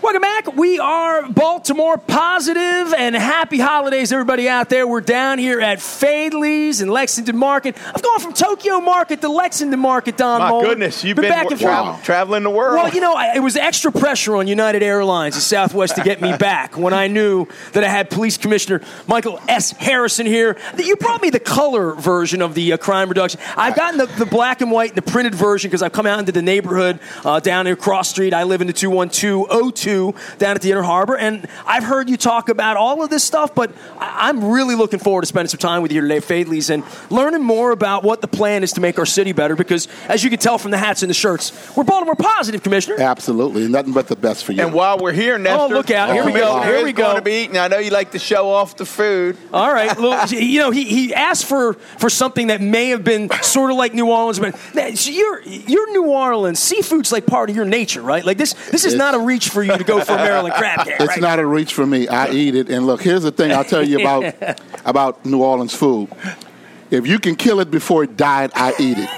Welcome back. We are Baltimore Positive, and happy holidays, everybody out there. We're down here at Fadley's in Lexington Market. I've gone from Tokyo Market to Lexington Market, Don My Mullen. goodness, you've been back and forth. traveling the world. Well, you know, it was extra pressure on United Airlines and Southwest to get me back when I knew that I had Police Commissioner Michael S. Harrison here. You brought me the color version of the crime reduction. I've gotten the black and white and the printed version because I've come out into the neighborhood down here Cross Street. I live in the 21202 down at the Inner Harbor, and I've heard you talk about all of this stuff, but I'm really looking forward to spending some time with you today, Fadley's, and learning more about what the plan is to make our city better, because as you can tell from the hats and the shirts, we're Baltimore Positive, Commissioner. Absolutely. Nothing but the best for you. And while we're here, Nestor, look out. Here we go. Here we go. Going to be eating. I know you like to show off the food. All right. Look, you know, he asked for something that may have been sort of like New Orleans, but you're New Orleans. Seafood's like part of your nature, right? Like this is not a reach for you to go for a Maryland crab cake. It's not a reach for me. I eat it. And look, here's the thing I'll tell you about New Orleans food. If you can kill it before it died, I eat it.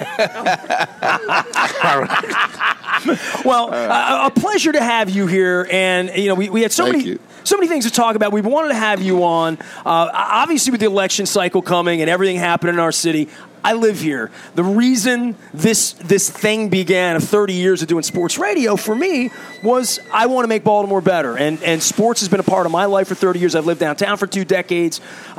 Well, a pleasure to have you here. And, you know, we had so many things to talk about. We wanted to have you on. Obviously, with the election cycle coming and everything happening in our city, I live here. The reason this thing began of 30 years of doing sports radio for me was I want to make Baltimore better. And sports has been a part of my life for 30 years. I've lived downtown for 2 decades.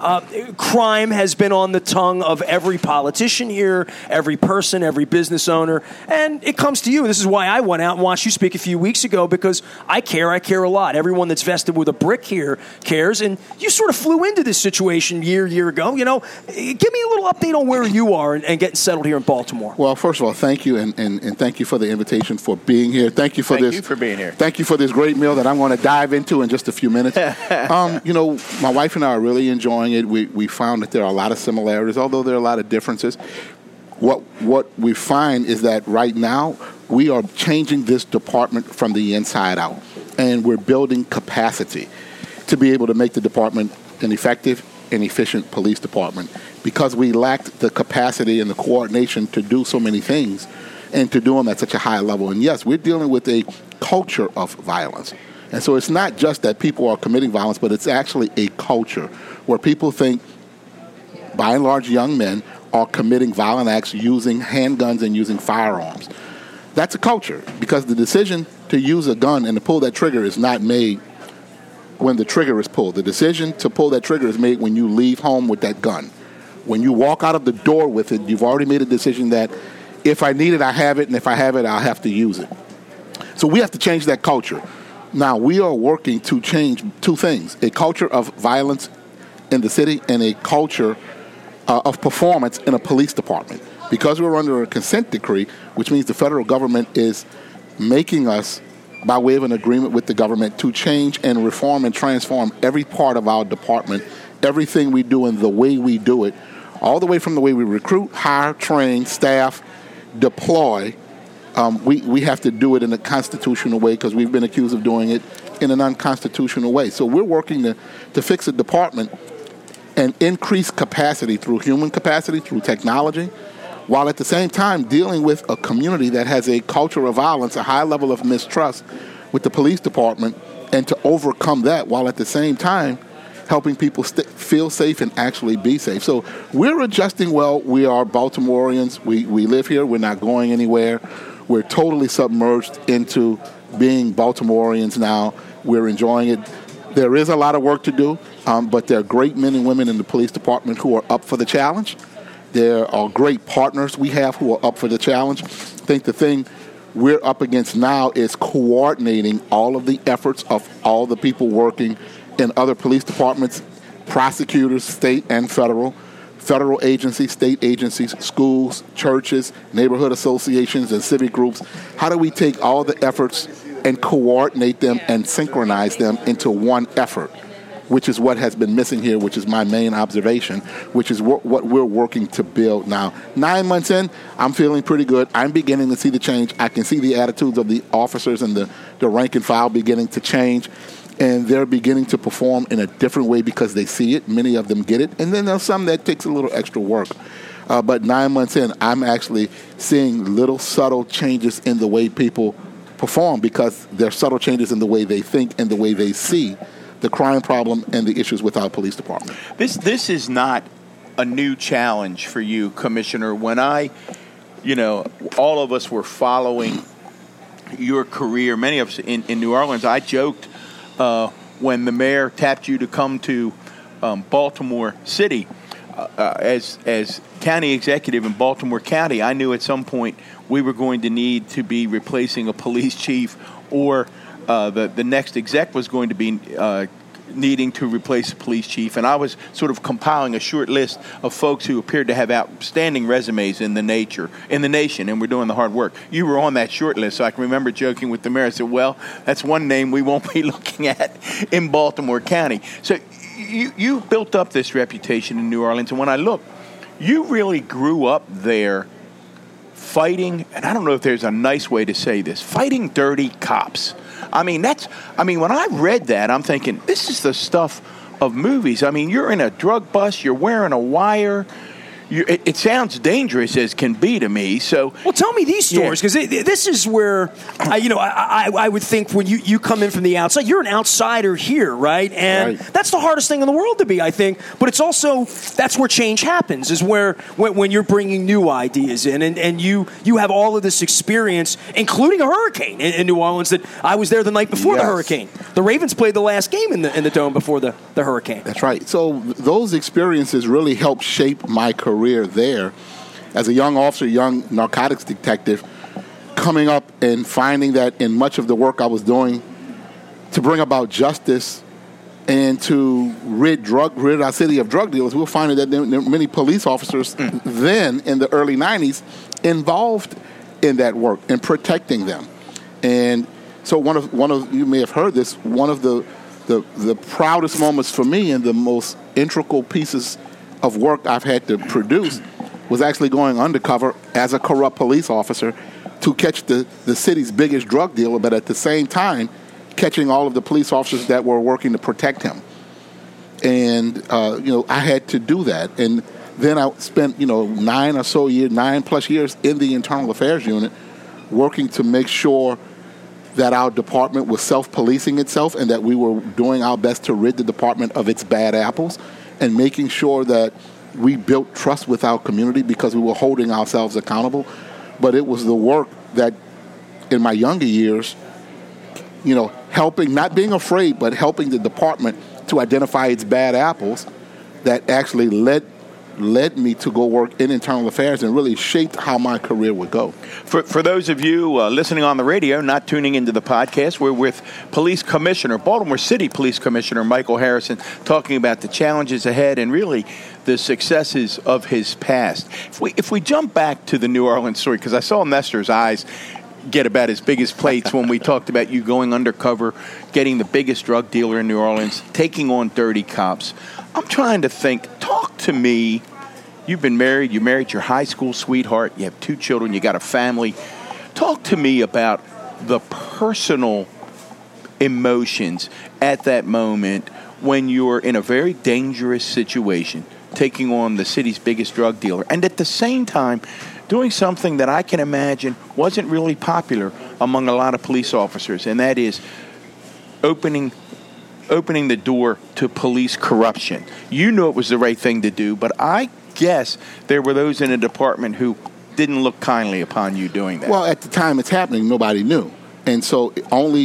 Crime has been on the tongue of every politician here, every person, every business owner. And it comes to you. This is why I went out and watched you speak a few weeks ago, because I care a lot. Everyone that's vested with a brick here cares. And you sort of flew into this situation year ago. You know, give me a little update on where you are and getting settled here in Baltimore. Well, first of all, thank you, and thank you for the invitation, for being here. Thank you for being here. Thank you for this great meal that I'm going to dive into in just a few minutes. You know, my wife and I are really enjoying it. We found that there are a lot of similarities, although there are a lot of differences. What we find is that right now we are changing this department from the inside out, and we're building capacity to be able to make the department an effective and efficient police department, because we lacked the capacity and the coordination to do so many things and to do them at such a high level. And yes, we're dealing with a culture of violence. And so it's not just that people are committing violence, but it's actually a culture where people think, by and large, young men are committing violent acts using handguns and using firearms. That's a culture, because the decision to use a gun and to pull that trigger is not made when the trigger is pulled. The decision to pull that trigger is made when you leave home with that gun. When you walk out of the door with it, you've already made a decision that if I need it, I have it, and if I have it, I'll have to use it. So we have to change that culture. Now, we are working to change 2 things: a culture of violence in the city and a culture of performance in a police department. Because we're under a consent decree, which means the federal government is making us, by way of an agreement with the government, to change and reform and transform every part of our department, everything we do and the way we do it, all the way from the way we recruit, hire, train, staff, deploy. We have to do it in a constitutional way, because we've been accused of doing it in an unconstitutional way. So we're working to fix a department and increase capacity through human capacity, through technology, while at the same time dealing with a community that has a culture of violence, a high level of mistrust with the police department, and to overcome that while at the same time helping people feel safe and actually be safe. So we're adjusting well. We are Baltimoreans. We live here. We're not going anywhere. We're totally submerged into being Baltimoreans now. We're enjoying it. There is a lot of work to do, but there are great men and women in the police department who are up for the challenge. There are great partners we have who are up for the challenge. I think the thing we're up against now is coordinating all of the efforts of all the people working in other police departments, prosecutors, state and federal agencies, state agencies, schools, churches, neighborhood associations, and civic groups. How do we take all the efforts and coordinate them and synchronize them into one effort, which is what has been missing here, which is my main observation, which is what we're working to build now. 9 months in, I'm feeling pretty good. I'm beginning to see the change. I can see the attitudes of the officers and the rank and file beginning to change, and they're beginning to perform in a different way because they see it. Many of them get it, and then there's some that takes a little extra work. But 9 months in, I'm actually seeing little subtle changes in the way people perform because there are subtle changes in the way they think and the way they see the crime problem and the issues with our police department. This is not a new challenge for you, Commissioner. When all of us were following your career, many of us in New Orleans, I joked when the mayor tapped you to come to Baltimore City as county executive in Baltimore County, I knew at some point we were going to need to be replacing a police chief, or the next exec was going to be needing to replace the police chief. And I was sort of compiling a short list of folks who appeared to have outstanding resumes in the nation, and were doing the hard work. You were on that short list, so I can remember joking with the mayor. I said, well, that's one name we won't be looking at in Baltimore County. So you built up this reputation in New Orleans, and when I look, you really grew up there fighting, and I don't know if there's a nice way to say this, fighting dirty cops. I mean, when I read that, I'm thinking, this is the stuff of movies. I mean, you're in a drug bust, you're wearing a wire. It sounds dangerous as can be to me. So, well, tell me these stories, because this is where, I would think when you come in from the outside, you're an outsider here, right? And that's the hardest thing in the world to be, I think. But it's also, that's where change happens, is where when you're bringing new ideas in, and you have all of this experience, including a hurricane in New Orleans. That I was there the night before the hurricane. The Ravens played the last game in the Dome before the hurricane. That's right. So those experiences really helped shape my career there as a young officer, young narcotics detective, coming up and finding that in much of the work I was doing to bring about justice and to rid our city of drug dealers, we were finding that there were many police officers then in the early 90s involved in that work and protecting them. And so one of you may have heard this, one of the proudest moments for me and the most integral pieces of work I've had to produce was actually going undercover as a corrupt police officer to catch the city's biggest drug dealer, but at the same time catching all of the police officers that were working to protect him. And I had to do that. And then I spent 9+ years in the Internal Affairs Unit working to make sure that our department was self-policing itself and that we were doing our best to rid the department of its bad apples, and making sure that we built trust with our community because we were holding ourselves accountable. But it was the work that, in my younger years, helping, not being afraid, but helping the department to identify its bad apples, that actually led me to go work in internal affairs and really shaped how my career would go. For those of you listening on the radio, not tuning into the podcast, we're with Baltimore City Police Commissioner Michael Harrison, talking about the challenges ahead and really the successes of his past. If we jump back to the New Orleans story, because I saw Nestor's eyes get about as big as plates when we talked about you going undercover, getting the biggest drug dealer in New Orleans, taking on dirty cops. I'm trying to think, talk to me. You've been married, you married your high school sweetheart, you have 2 children, you got a family. Talk to me about the personal emotions at that moment when you're in a very dangerous situation, taking on the city's biggest drug dealer, and at the same time doing something that I can imagine wasn't really popular among a lot of police officers, and that is opening the door to police corruption. You knew it was the right thing to do, but I guess there were those in the department who didn't look kindly upon you doing that. Well, at the time it's happening, nobody knew. And so only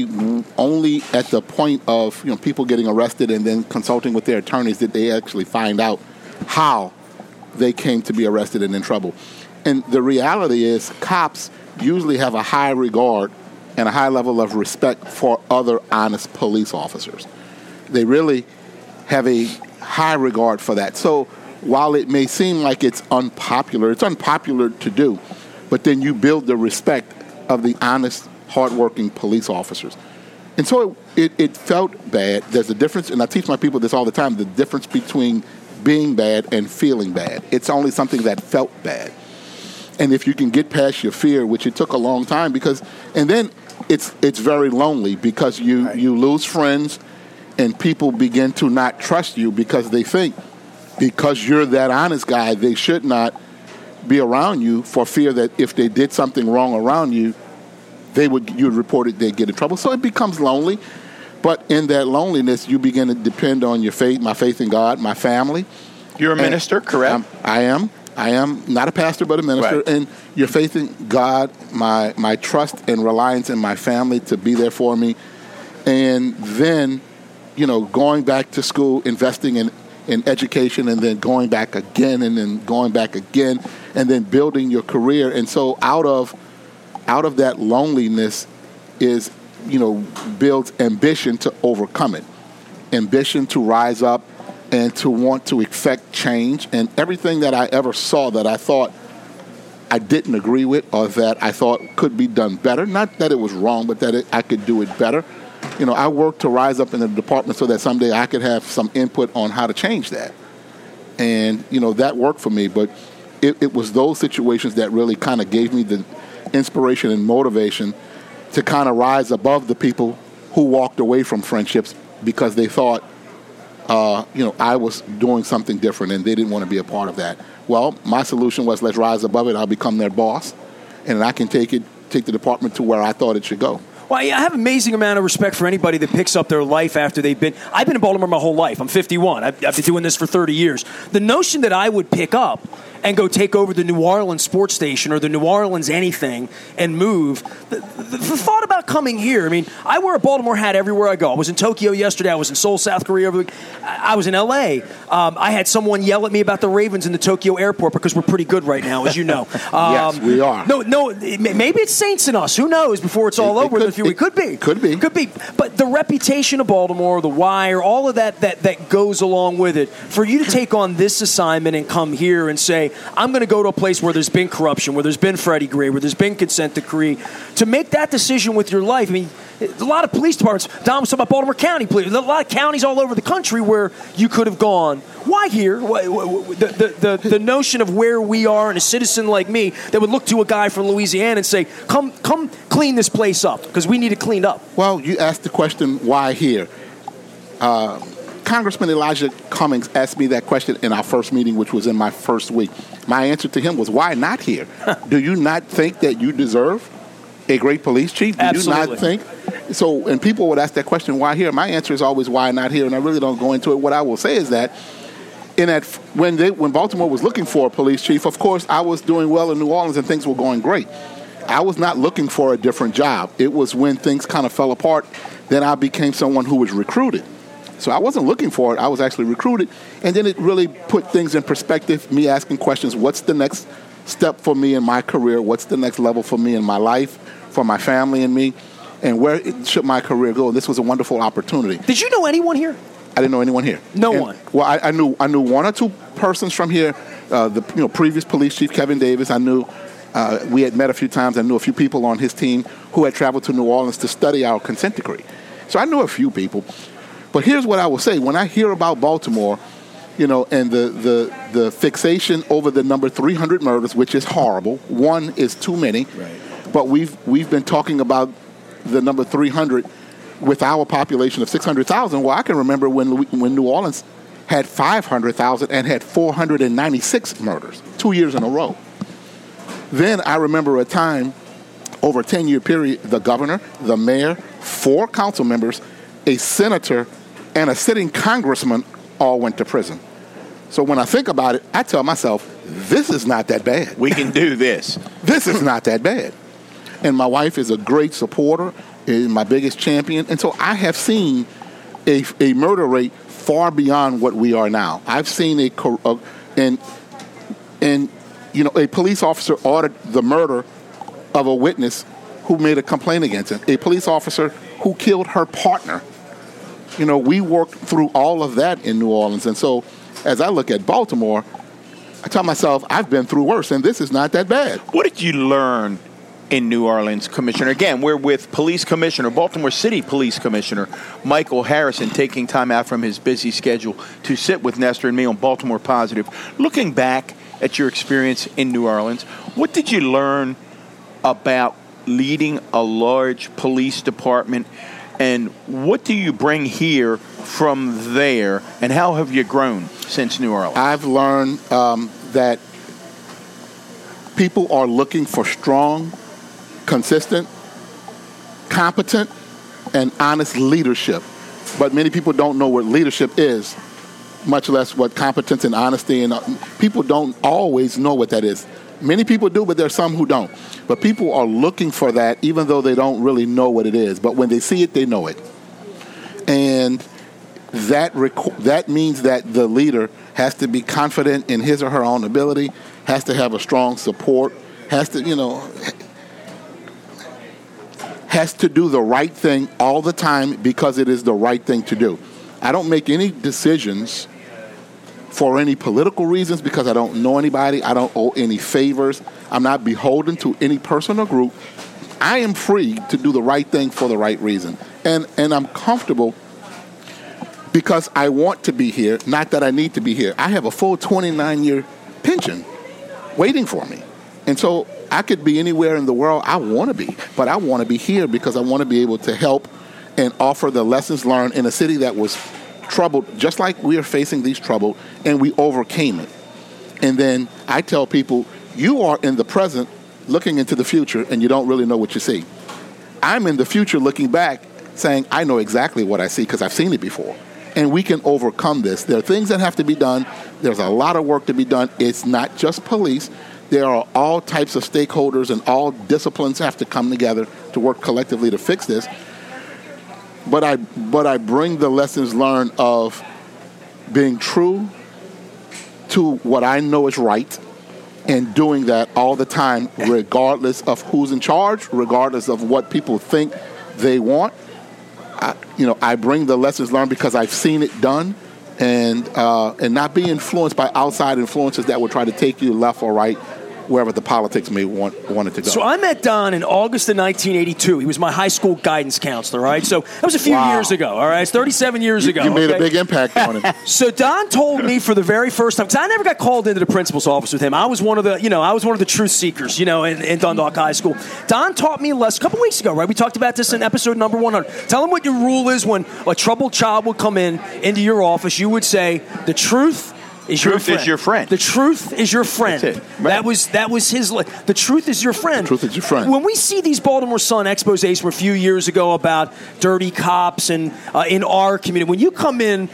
at the point of people getting arrested and then consulting with their attorneys did they actually find out how they came to be arrested and in trouble. And the reality is cops usually have a high regard and a high level of respect for other honest police officers. They really have a high regard for that. So while it may seem like it's unpopular to do, but then you build the respect of the honest, hardworking police officers. And so it felt bad. There's a difference, and I teach my people this all the time, the difference between being bad and feeling bad. It's only something that felt bad. And if you can get past your fear, which it took a long time, and then it's very lonely because you lose friends and people begin to not trust you because they think because you're that honest guy, they should not be around you for fear that if they did something wrong around you, you'd report it, they'd get in trouble. So it becomes lonely. But in that loneliness, you begin to depend on your faith, my faith in God, my family. You're a minister, correct? I am. I am not a pastor, but a minister. Right. And your faith in God, my trust and reliance in my family to be there for me. And then, going back to school, investing in education, and then going back again, and then going back again, and then building your career. And so out of that loneliness is, builds ambition to overcome it, ambition to rise up and to want to effect change. And everything that I ever saw that I thought I didn't agree with, or that I thought could be done better, not that it was wrong, but that I could do it better. I worked to rise up in the department so that someday I could have some input on how to change that. And, that worked for me. But it was those situations that really kind of gave me the inspiration and motivation to kind of rise above the people who walked away from friendships because they thought, I was doing something different and they didn't want to be a part of that. Well, my solution was, let's rise above it. I'll become their boss, and I can take the department to where I thought it should go. Well, I have an amazing amount of respect for anybody that picks up their life after I've been in Baltimore my whole life. I'm 51. I've been doing this for 30 years. The notion that I would pick up and go take over the New Orleans sports station or the New Orleans anything and move, the thought about coming here, I mean, I wear a Baltimore hat everywhere I go. I was in Tokyo yesterday. I was in Seoul, South Korea. I was in L.A. I had someone yell at me about the Ravens in the Tokyo airport because we're pretty good right now, as you know. Yes, we are. No, maybe it's Saints in us. Who knows before it's all over? It could be. Could be. But the reputation of Baltimore, the wire, all of that goes along with it. For you to take on this assignment and come here and say, I'm going to go to a place where there's been corruption, where there's been Freddie Gray, where there's been consent decree, to make that decision with your life. I mean, a lot of police departments, Dom was talking about Baltimore County, there's a lot of counties all over the country where you could have gone. Why here? The notion of where we are and a citizen like me that would look to a guy from Louisiana and say, come clean this place up, because we need it cleaned up. Well, you asked the question, why here? Congressman Elijah Cummings asked me that question in our first meeting, which was in my first week. My answer to him was, why not here? Do you not think that you deserve a great police chief? Do Absolutely. you not think? So, and people would ask that question, why here? My answer is always, why not here? And I really don't go into it. What I will say is that when Baltimore was looking for a police chief, of course, I was doing well in New Orleans and things were going great. I was not looking for a different job. It was when things kind of fell apart, then I became someone who was recruited. So I wasn't looking for it. I was actually recruited. And then it really put things in perspective, me asking questions, what's the next step for me in my career? What's the next level for me in my life, for my family and me? And where should my career go? And this was a wonderful opportunity. Did you know anyone here? I didn't know anyone here. No one? Well, I knew one or two persons from here. The previous police chief, Kevin Davis, I knew. We had met a few times. I knew a few people on his team who had traveled to New Orleans to study our consent decree. So I knew a few people. But here's what I will say. When I hear about Baltimore, and the fixation over the number 300 murders, which is horrible. One is too many. Right. But we've been talking about the number 300 with our population of 600,000. Well, I can remember when New Orleans had 500,000 and had 496 murders 2 years in a row. Then I remember a time, over a 10-year period, the governor, the mayor, 4 council members, a senator, and a sitting congressman all went to prison. So when I think about it, I tell myself, this is not that bad. We can do this. This is not that bad. And my wife is a great supporter, is my biggest champion. And so I have seen a murder rate far beyond what we are now. I've seen a police officer ordered the murder of a witness who made a complaint against him. A police officer who killed her partner. We worked through all of that in New Orleans. And so as I look at Baltimore, I tell myself, I've been through worse, and this is not that bad. What did you learn in New Orleans, Commissioner? Again, we're with Baltimore City Police Commissioner Michael Harrison, taking time out from his busy schedule to sit with Nestor and me on Baltimore Positive. Looking back at your experience in New Orleans, what did you learn about leading a large police department, and what do you bring here from there, and how have you grown since New Orleans? I've learned that people are looking for strong, consistent, competent and honest leadership. But many people don't know what leadership is, much less what competence and honesty, and people don't always know what that is. Many people do, but there's some who don't. But people are looking for that, even though they don't really know what it is. But when they see it, they know it. And that means that the leader has to be confident in his or her own ability, has to have a strong support, has to do the right thing all the time because it is the right thing to do. I don't make any decisions for any political reasons because I don't know anybody. I don't owe any favors. I'm not beholden to any person or group. I am free to do the right thing for the right reason. And I'm comfortable because I want to be here, not that I need to be here. I have a full 29-year pension waiting for me. And so I could be anywhere in the world I want to be, but I want to be here because I want to be able to help and offer the lessons learned in a city that was troubled, just like we are facing these troubles, and we overcame it. And then I tell people, you are in the present looking into the future, and you don't really know what you see. I'm in the future looking back saying, I know exactly what I see because I've seen it before. And we can overcome this. There are things that have to be done. There's a lot of work to be done. It's not just police. There are all types of stakeholders, and all disciplines have to come together to work collectively to fix this. But I bring the lessons learned of being true to what I know is right and doing that all the time, regardless of who's in charge, regardless of what people think they want. I bring the lessons learned because I've seen it done, and not be influenced by outside influences that will try to take you left or right, wherever the politics may want it to go. So I met Don in August of 1982. He was my high school guidance counselor, right? So that was a few years ago, all right? It's 37 years ago. You made a big impact on him. So Don told me for the very first time, because I never got called into the principal's office with him. I was one of the truth seekers, in Dundalk High School. Don taught me a lesson a couple weeks ago, right? We talked about this in episode number 100. Tell him what your rule is when a troubled child would come into your office. You would say, the truth is your friend. The truth is your friend. That's it. Right. That was his. The truth is your friend. The truth is your friend. When we see these Baltimore Sun exposés from a few years ago about dirty cops and in our community, when you come in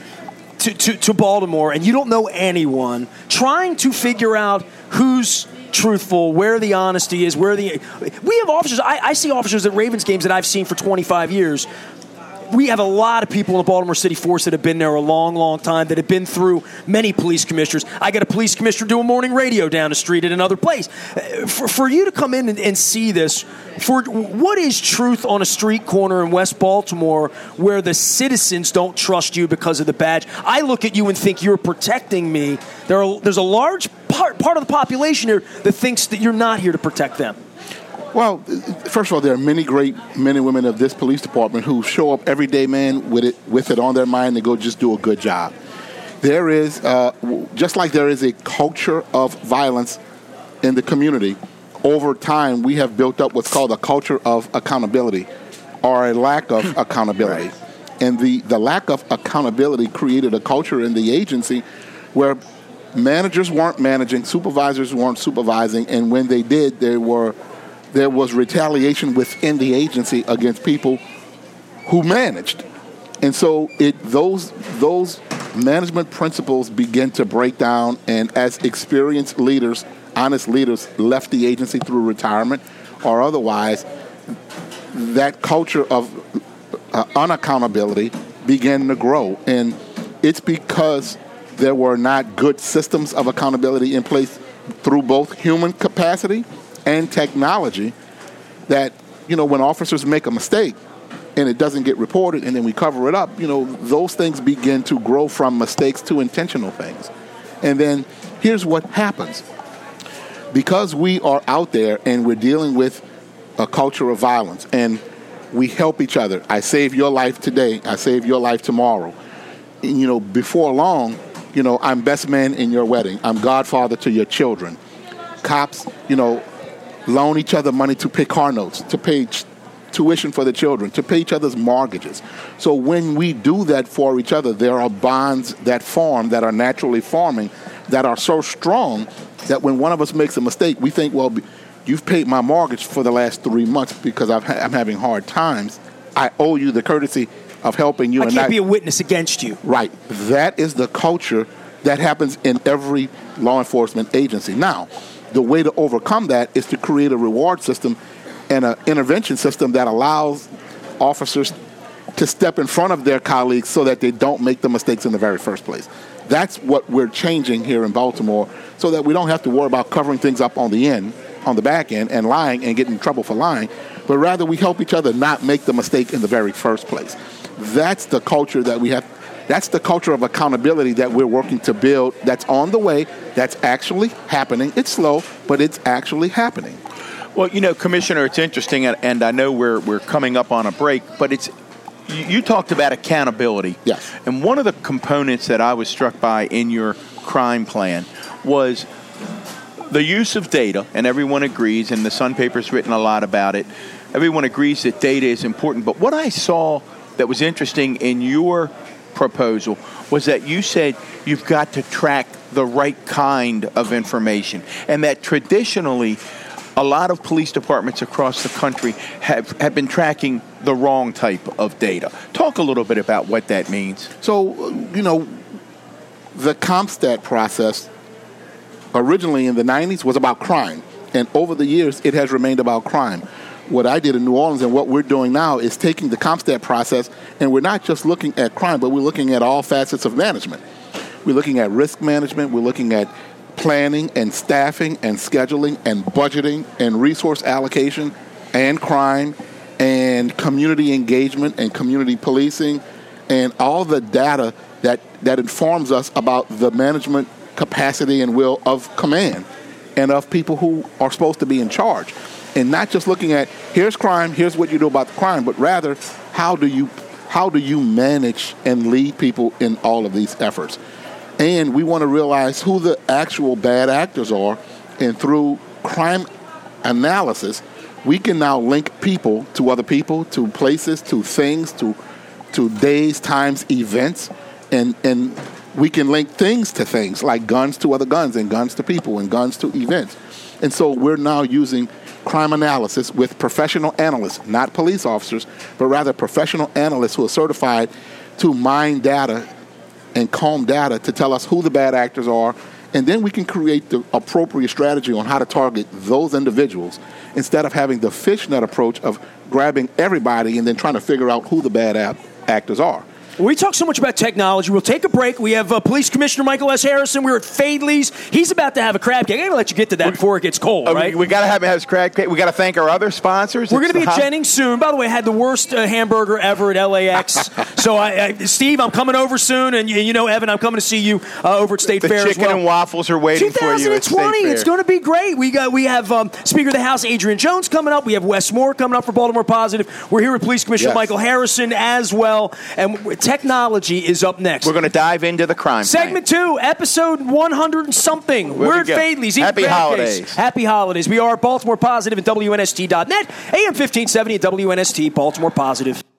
to Baltimore and you don't know anyone, trying to figure out who's truthful, where the honesty is, we have officers. I see officers at Ravens games that I've seen for 25 years. We have a lot of people in the Baltimore City Force that have been there a long, long time, that have been through many police commissioners. I got a police commissioner doing morning radio down the street at another place. For you to come in and see this, what is truth on a street corner in West Baltimore where the citizens don't trust you because of the badge? I look at you and think you're protecting me. There's a large part of the population here that thinks that you're not here to protect them. Well, first of all, there are many great men and women of this police department who show up every day, man, with it on their mind to go just do a good job. There is, just like there is a culture of violence in the community, over time we have built up what's called a culture of accountability, or a lack of accountability. Right. And the lack of accountability created a culture in the agency where managers weren't managing, supervisors weren't supervising, and when they did, there was retaliation within the agency against people who managed. And so those management principles begin to break down, and as experienced leaders, honest leaders, left the agency through retirement or otherwise, that culture of unaccountability began to grow. And it's because there were not good systems of accountability in place through both human capacity and technology, that when officers make a mistake and it doesn't get reported and then we cover it up, those things begin to grow from mistakes to intentional things. And then here's what happens. Because we are out there and we're dealing with a culture of violence and we help each other. I save your life today, I save your life tomorrow. And, before long, I'm best man in your wedding. I'm godfather to your children. Cops, loan each other money to pay car notes, to pay tuition for the children, to pay each other's mortgages. So when we do that for each other, there are bonds that form, that are naturally forming, that are so strong that when one of us makes a mistake, we think, well, you've paid my mortgage for the last 3 months because I'm having hard times. I owe you the courtesy of helping you. I can't be a witness against you. Right. That is the culture that happens in every law enforcement agency. Now, the way to overcome that is to create a reward system and an intervention system that allows officers to step in front of their colleagues so that they don't make the mistakes in the very first place. That's what we're changing here in Baltimore, so that we don't have to worry about covering things up on the back end, and lying and getting in trouble for lying, but rather we help each other not make the mistake in the very first place. That's the culture that we have. That's the culture of accountability that we're working to build. That's on the way. That's actually happening. It's slow, but it's actually happening. Well, Commissioner, it's interesting, and I know we're coming up on a break, but you talked about accountability. Yes. And one of the components that I was struck by in your crime plan was the use of data, and everyone agrees, and the Sun Paper's written a lot about it. Everyone agrees that data is important. But what I saw that was interesting in your proposal was that you said you've got to track the right kind of information, and that traditionally a lot of police departments across the country have been tracking the wrong type of data. Talk a little bit about what that means. So, the CompStat process originally in the 90s was about crime, and over the years it has remained about crime. What I did in New Orleans and what we're doing now is taking the CompStat process, and we're not just looking at crime, but we're looking at all facets of management. We're looking at risk management, we're looking at planning and staffing and scheduling and budgeting and resource allocation and crime and community engagement and community policing and all the data that informs us about the management capacity and will of command and of people who are supposed to be in charge. And not just looking at, here's crime, here's what you do about the crime, but rather, how do you manage and lead people in all of these efforts? And we want to realize who the actual bad actors are, and through crime analysis, we can now link people, to places, to things, to days, times, events, and we can link things to things, like guns to other guns, and guns to people, and guns to events. And so we're now using crime analysis with professional analysts, not police officers, but rather professional analysts who are certified to mine data and comb data to tell us who the bad actors are, and then we can create the appropriate strategy on how to target those individuals instead of having the fishnet approach of grabbing everybody and then trying to figure out who the bad actors are. We talk so much about technology. We'll take a break. We have Police Commissioner Michael S. Harrison. We're at Fadley's. He's about to have a crab cake. I'm going to let you get to that before it gets cold, right? We got to have his crab cake. We got to thank our other sponsors. We're going to be at Jennings soon. By the way, I had the worst hamburger ever at LAX. So, Steve, I'm coming over soon. And, Evan, I'm coming to see you over at State Fair as well. The chicken and waffles are waiting for you at State Fair. 2020. It's going to be great. We have Speaker of the House Adrian Jones coming up. We have Wes Moore coming up for Baltimore Positive. We're here with Police Commissioner Michael Harrison as well. And technology is up next. We're going to dive into the crime Segment 2, episode 100 and something. We're at Fadley's. Happy holidays. Happy holidays. We are Baltimore Positive at WNST.net, AM 1570 at WNST, Baltimore Positive.